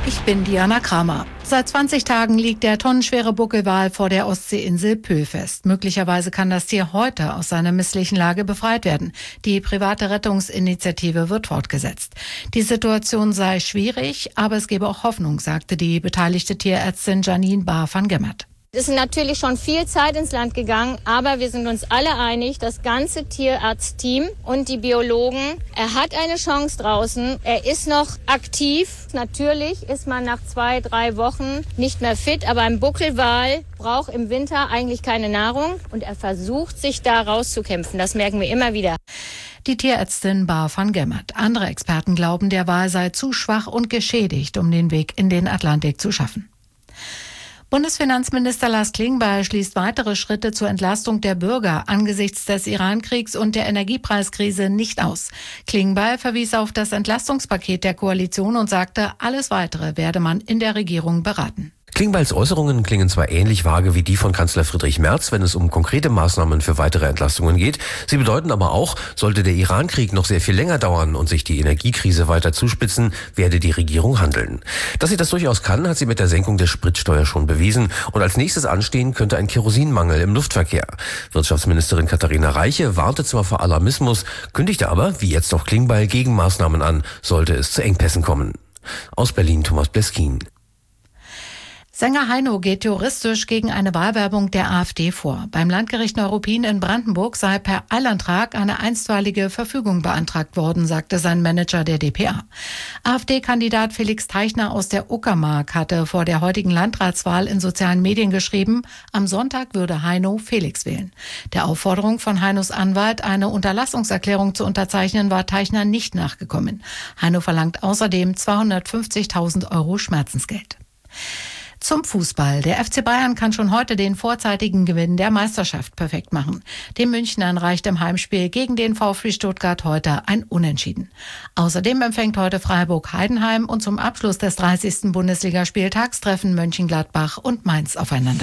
Ich bin Diana Kramer. Seit 20 Tagen liegt der tonnenschwere Buckelwal vor der Ostseeinsel Pöhl fest. Möglicherweise kann das Tier heute aus seiner misslichen Lage befreit werden. Die private Rettungsinitiative wird fortgesetzt. Die Situation sei schwierig, aber es gebe auch Hoffnung, sagte die beteiligte Tierärztin Janine Bahr van Gemmert. Es ist natürlich schon viel Zeit ins Land gegangen, aber wir sind uns alle einig, das ganze Tierarztteam und die Biologen, er hat eine Chance draußen, er ist noch aktiv. Natürlich ist man nach 2-3 Wochen nicht mehr fit, aber ein Buckelwal braucht im Winter eigentlich keine Nahrung und er versucht, sich da rauszukämpfen. Das merken wir immer wieder. Die Tierärztin Bahr van Gemmert. Andere Experten glauben, der Wal sei zu schwach und geschädigt, um den Weg in den Atlantik zu schaffen. Bundesfinanzminister Lars Klingbeil schließt weitere Schritte zur Entlastung der Bürger angesichts des Iran-Kriegs und der Energiepreiskrise nicht aus. Klingbeil verwies auf das Entlastungspaket der Koalition und sagte, alles Weitere werde man in der Regierung beraten. Klingbeils Äußerungen klingen zwar ähnlich vage wie die von Kanzler Friedrich Merz, wenn es um konkrete Maßnahmen für weitere Entlastungen geht. Sie bedeuten aber auch, sollte der Iran-Krieg noch sehr viel länger dauern und sich die Energiekrise weiter zuspitzen, werde die Regierung handeln. Dass sie das durchaus kann, hat sie mit der Senkung der Spritsteuer schon bewiesen. Und als nächstes anstehen könnte ein Kerosinmangel im Luftverkehr. Wirtschaftsministerin Katharina Reiche warnte zwar vor Alarmismus, kündigte aber, wie jetzt auch Klingbeil, Gegenmaßnahmen an, sollte es zu Engpässen kommen. Aus Berlin Thomas Bleskin. Sänger Heino geht juristisch gegen eine Wahlwerbung der AfD vor. Beim Landgericht Neuruppin in Brandenburg sei per Eilantrag eine einstweilige Verfügung beantragt worden, sagte sein Manager der dpa. AfD-Kandidat Felix Teichner aus der Uckermark hatte vor der heutigen Landratswahl in sozialen Medien geschrieben, am Sonntag würde Heino Felix wählen. Der Aufforderung von Heinos Anwalt, eine Unterlassungserklärung zu unterzeichnen, war Teichner nicht nachgekommen. Heino verlangt außerdem 250.000 € Schmerzensgeld. Zum Fußball. Der FC Bayern kann schon heute den vorzeitigen Gewinn der Meisterschaft perfekt machen. Den Münchnern reicht im Heimspiel gegen den VfB Stuttgart heute ein Unentschieden. Außerdem empfängt heute Freiburg Heidenheim und zum Abschluss des 30. Bundesligaspieltags treffen Mönchengladbach und Mainz aufeinander.